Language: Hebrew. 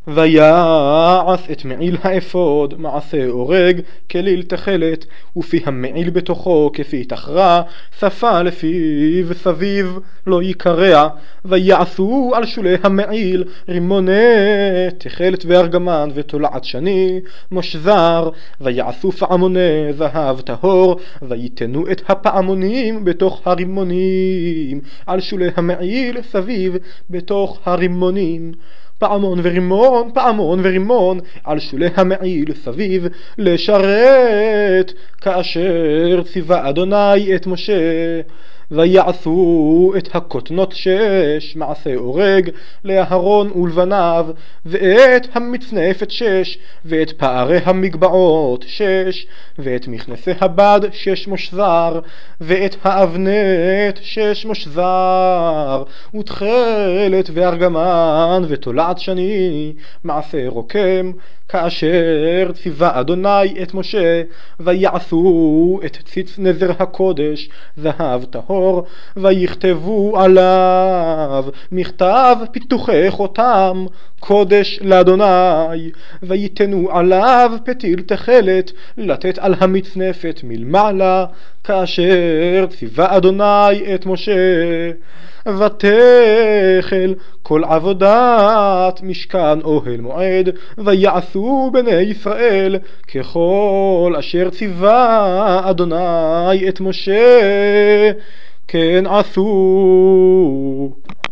ויעש את מעיל האפוד מעשה אורג כליל תכלת, ופי המעיל בתוכו כפי תחרה, שפה לפיו סביב לא יקרע. ויעשו על שולי המעיל רימוני תכלת וארגמן ותולעת שני מושזר. ויעשו פעמוני זהב טהור, ויתנו את הפעמונים בתוך הרימונים על שולי המעיל סביב בתוך הרימונים. פעמון ורימון, פעמון ורימון על שולי המעיל סביב, לשרת כאשר ציווה אדוני את משה. ויעשו את הכותנות 6 מעשה אורג לאהרון ולבניו, ואת המצנפת 6, ואת פערי המגבעות 6, ואת מכנסי הבד 6 מושזר, ואת האבנת 6 מושזר, ותכלת וארגמן ותולעת שני מעשה רוקם כאשר ציווה אדוני את משה. ויעשו את ציץ נזר הקודש זהב טהור, ויכתבו עליו מכתב פיתוחי חותם קודש לאדוני. ויתנו עליו פתיל תכלת לתת על המצנפת מלמעלה כאשר ציווה אדוני את משה. ותחל כל עבודת משכן אוהל מועד, ויעשו בני ישראל ככל אשר ציווה אדוני את משה כן עשו.